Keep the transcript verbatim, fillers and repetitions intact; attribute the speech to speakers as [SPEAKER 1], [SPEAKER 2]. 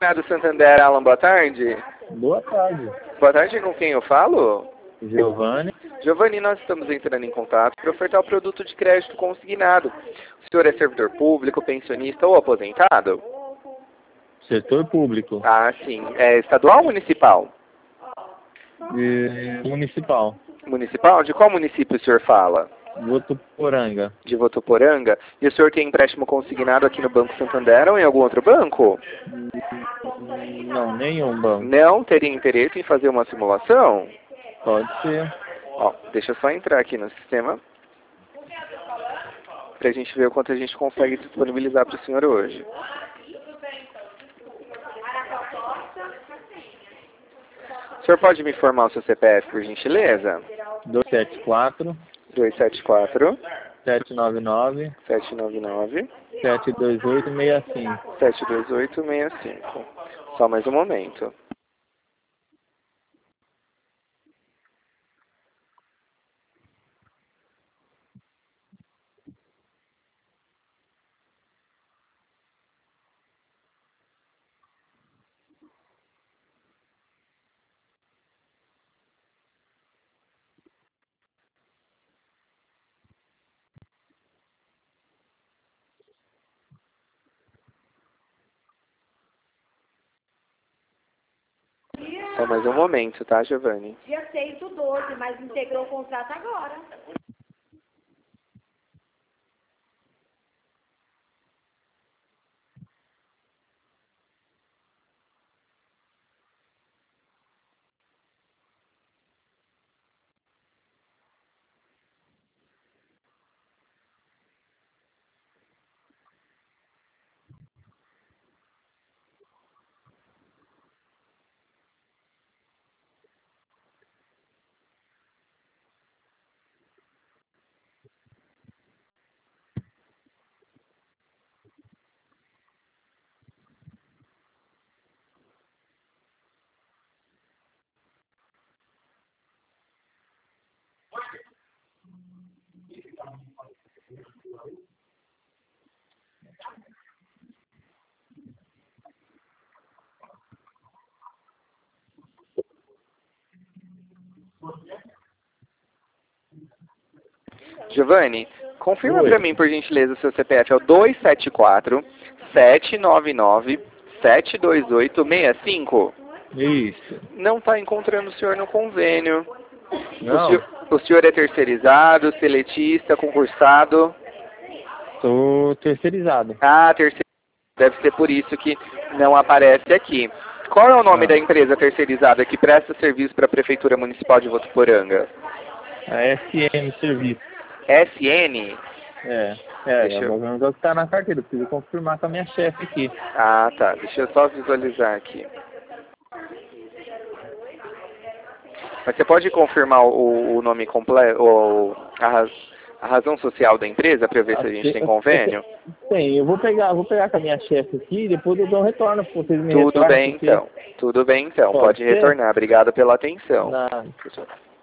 [SPEAKER 1] do Santander, Alan, boa tarde.
[SPEAKER 2] Boa tarde.
[SPEAKER 1] Boa tarde, com quem eu falo?
[SPEAKER 2] Giovanni.
[SPEAKER 1] Giovanni, nós estamos entrando em contato para ofertar o produto de crédito consignado. O senhor é servidor público, pensionista ou aposentado?
[SPEAKER 2] Setor público.
[SPEAKER 1] Ah, sim. É estadual ou municipal?
[SPEAKER 2] E municipal.
[SPEAKER 1] Municipal? De qual município o senhor fala?
[SPEAKER 2] Votuporanga.
[SPEAKER 1] De Votuporanga? E o senhor tem empréstimo consignado aqui no Banco Santander ou em algum outro banco?
[SPEAKER 2] Não, nenhum banco.
[SPEAKER 1] Não teria interesse em fazer uma simulação?
[SPEAKER 2] Pode ser.
[SPEAKER 1] Ó, deixa eu só entrar aqui no sistema para a gente ver o quanto a gente consegue disponibilizar para o senhor hoje. O senhor pode me informar o seu C P F, por gentileza?
[SPEAKER 2] dois sete quatro,
[SPEAKER 1] dois sete quatro,
[SPEAKER 2] sete nove nove,
[SPEAKER 1] sete nove nove,
[SPEAKER 2] sete dois oito seis cinco.
[SPEAKER 1] sete dois oito seis cinco. Só mais um momento. Só mais um momento, tá, Giovanni?
[SPEAKER 3] Dia seis do doze, mas integrou o contrato agora.
[SPEAKER 1] Giovanni, confirma
[SPEAKER 2] Oi.
[SPEAKER 1] para mim, por gentileza, o seu C P F é o dois sete quatro, sete nove nove, sete dois oito seis cinco?
[SPEAKER 2] Isso.
[SPEAKER 1] Não está encontrando o senhor no convênio. O
[SPEAKER 2] Não,
[SPEAKER 1] senhor, o senhor é terceirizado, seletista, concursado?
[SPEAKER 2] sou terceirizado.
[SPEAKER 1] Ah, terceirizado. Deve ser por isso que não aparece aqui. Qual é o nome
[SPEAKER 2] Ah.
[SPEAKER 1] da empresa terceirizada que presta serviço para a Prefeitura Municipal de Votuporanga?
[SPEAKER 2] A S M Serviço.
[SPEAKER 1] S N?
[SPEAKER 2] É, é,
[SPEAKER 1] Deixa
[SPEAKER 2] é
[SPEAKER 1] eu-
[SPEAKER 2] o valor que está na carteira. Preciso confirmar com a minha chefe aqui.
[SPEAKER 1] Ah, tá. Deixa eu só visualizar aqui. Mas você pode confirmar o, o nome completo, o, a, raz- a razão social da empresa para ver se a gente tem convênio?
[SPEAKER 2] Tem, eu vou pegar, vou pegar com a minha chefe aqui e depois eu dou um retorno para vocês me
[SPEAKER 1] Tudo
[SPEAKER 2] retornam,
[SPEAKER 1] bem,
[SPEAKER 2] porque-
[SPEAKER 1] então. Tudo bem, então.
[SPEAKER 2] Pode
[SPEAKER 1] Pode
[SPEAKER 2] ser?
[SPEAKER 1] retornar. Obrigado pela atenção.
[SPEAKER 2] Na-